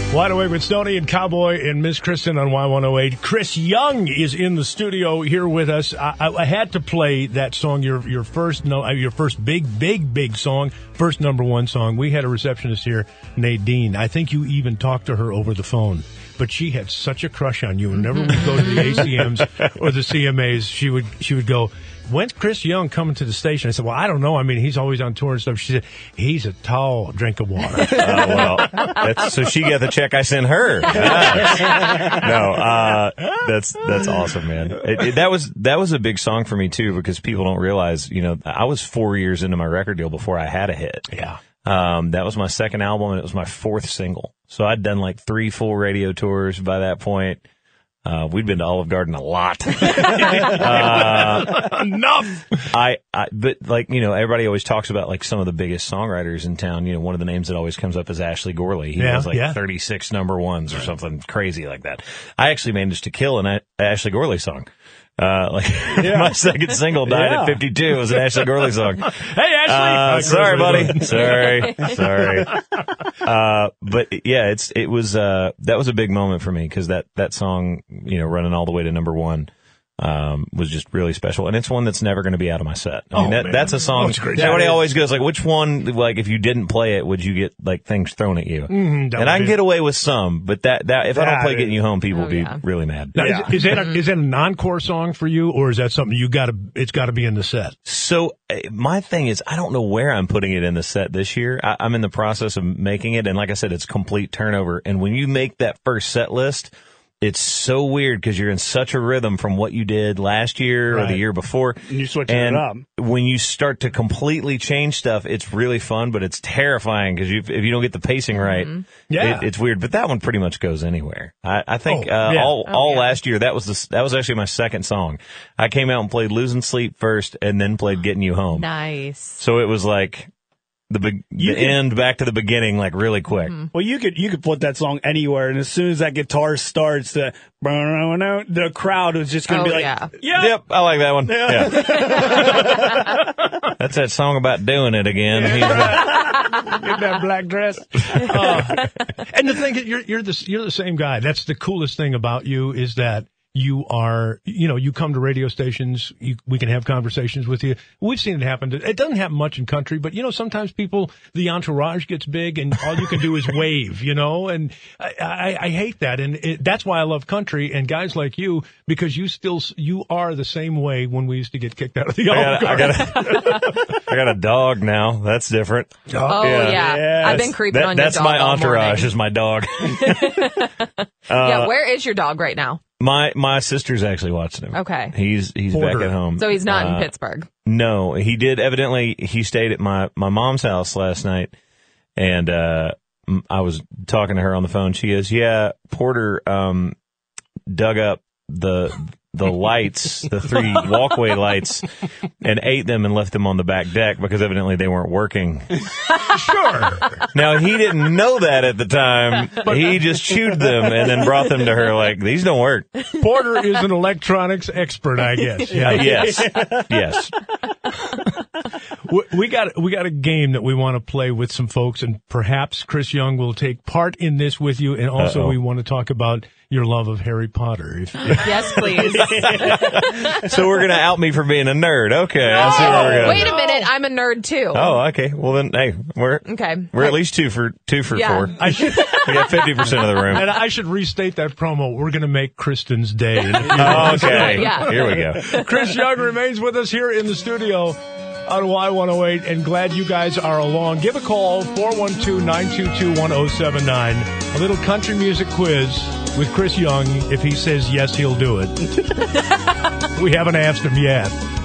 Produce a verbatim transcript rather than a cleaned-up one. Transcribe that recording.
Wide Awake with Stoney and Cowboy and Miss Kristen on Y one oh eight. Chris Young is in the studio here with us. I, I, I had to play that song, your your first no, your first big, big, big song, first number one song. We had a receptionist here, Nadine. I think you even talked to her over the phone. But she had such a crush on you. Whenever we go to the A C Ms or the C M As, she would she would go, "When's Chris Young coming to the station?" I said, "Well, I don't know. I mean, he's always on tour and stuff." She said, "He's a tall drink of water." Oh, well, that's, so she got the check I sent her. Yes. No, uh, that's that's awesome, man. It, it, that was that was a big song for me too, because people don't realize, you know, I was four years into my record deal before I had a hit. Yeah. Um, that was my second album, and it was my fourth single. So I'd done like three full radio tours by that point. Uh, we'd been to Olive Garden a lot. uh, Enough. I, I, but like, you know, everybody always talks about like some of the biggest songwriters in town. You know, one of the names that always comes up is Ashley Gorley. He Yeah, has like yeah. thirty-six number ones or something crazy like that. I actually managed to kill an a- Ashley Gorley song. Uh, like Yeah. my second single died Yeah. at fifty-two. It was an Ashley Gorley song. Hey, Ashley. Uh, Hi, sorry, Chris. buddy. Sorry, sorry. Uh, but yeah, it's it was uh that was a big moment for me, because that that song, you know, running all the way to number one, um, was just really special, and it's one that's never going to be out of my set. I mean, Oh, that, man. that's a song. Oh, it's great. Everybody That is. always goes like, which one? Like, if you didn't play it, would you get like things thrown at you? Mhm, that and I would can be- get away with some, but that that if I don't That play is- "Getting You Home," people Oh, will be yeah. really mad. Now, Yeah. is, is that a, is that an encore song for you, or is that something you got to? It's got to be in the set. So uh, my thing is, I don't know where I'm putting it in the set this year. I, I'm in the process of making it, and like I said, it's complete turnover. And when you make that first set list, it's so weird because you're in such a rhythm from what you did last year or Right. the year before. And you're switching and it up. when you start to completely change stuff, it's really fun, but it's terrifying because you, if you don't get the pacing right, Yeah. it, it's weird. But that one pretty much goes anywhere. I, I think Oh, uh, yeah. all Oh, all yeah. last year that was the that was actually my second song. I came out and played "Losing Sleep" first, and then played "Getting You Home." Nice. So it was like the be- You the can- end back to the beginning, like really quick. Well, you could you could put that song anywhere, and as soon as that guitar starts, the the crowd is just going Oh, to be like, yeah. yeah. Yep, I like that one. Yeah. That's that song about doing it again. He's, uh, in that black dress. Uh, and the thing is, you're you're the you're the same guy. That's the coolest thing about you, is that you are, you know, you come to radio stations, you, we can have conversations with you. We've seen it happen. It doesn't happen much in country, but, you know, sometimes people, the entourage gets big and all you can do is wave, you know, and I, I, I hate that. And it, that's why I love country and guys like you, because you still, you are the same way when we used to get kicked out of the I Olive got, I, Garden. got a, I got a dog now. That's different. Oh, Yeah. yeah. Yeah. I've been creeping That, on your that's dog my all entourage. morning. Is my dog. yeah, where is your dog right now? my my sister's actually watching him. Okay. He's he's Porter. back at home. So he's not Uh, in Pittsburgh. No, he did. Evidently, he stayed at my, my mom's house last night, and uh, m- I was talking to her on the phone. She goes, "Yeah, Porter um, dug up the the lights, the three walkway lights, and ate them and left them on the back deck because evidently they weren't working." Sure. Now, he didn't know that at the time. He just chewed them and then brought them to her like, "These don't work." Porter is an electronics expert, I guess. Uh, Yeah. yes, yes. We- We got we got a game that we want to play with some folks, and perhaps Chris Young will take part in this with you. And also, Uh-oh. we want to talk about your love of Harry Potter. If, if Yes, please. So we're gonna out me for being a nerd. Okay, I see where we're going. Wait a minute. I'm a nerd too. Oh, okay. Well then, hey, we're Okay. we're at least two for two for Yeah. four. I should, We got fifty percent of the room. and I should restate that promo. We're going to make Kristen's day. And if you- Oh, okay, Yeah. here we go. Chris Young remains with us here in the studio on Y one oh eight, and glad you guys are along. Give a call, four one two, nine two two, one oh seven nine. A little country music quiz with Chris Young. If he says yes, he'll do it. We haven't asked him yet.